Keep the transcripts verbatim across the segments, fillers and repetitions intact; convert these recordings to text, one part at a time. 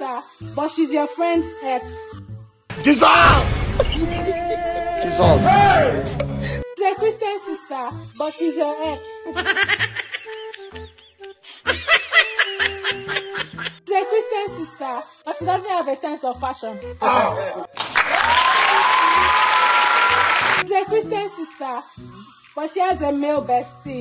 sister, but she's your friend's ex. Jesus! Jesus! She's a Christian sister, but she's your ex. She's a Christian sister, but she doesn't have a sense of fashion. Ah. She's a Christian sister, but she has a male bestie.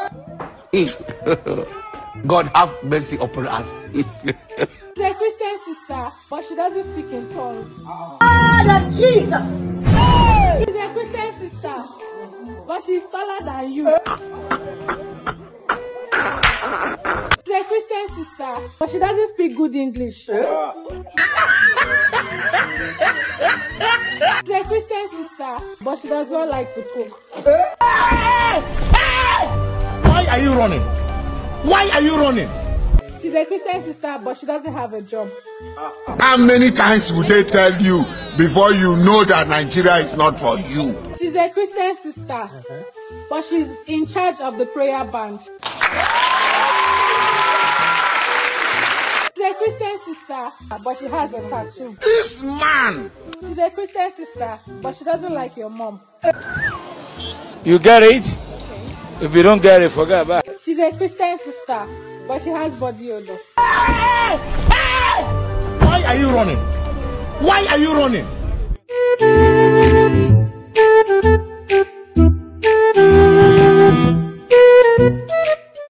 God have mercy upon us. She's a Christian sister, but she doesn't speak in tongues. Oh, Jesus! She's a Christian sister, but she's taller than you. She's a Christian sister, but she doesn't speak good English. She's a Christian sister, but she does not like to cook. Why are you running? Why are you running? She's a Christian sister, but she doesn't have a job. How many times would they tell you before you know that Nigeria is not for you? She's a Christian sister, but she's in charge of the prayer band. She's a Christian sister, but she has a tattoo. This man! She's a Christian sister, but she doesn't like your mom. You get it? If you don't get it, forget about it. She's a Christian sister, but she has body odor. Why are you running? Why are you running?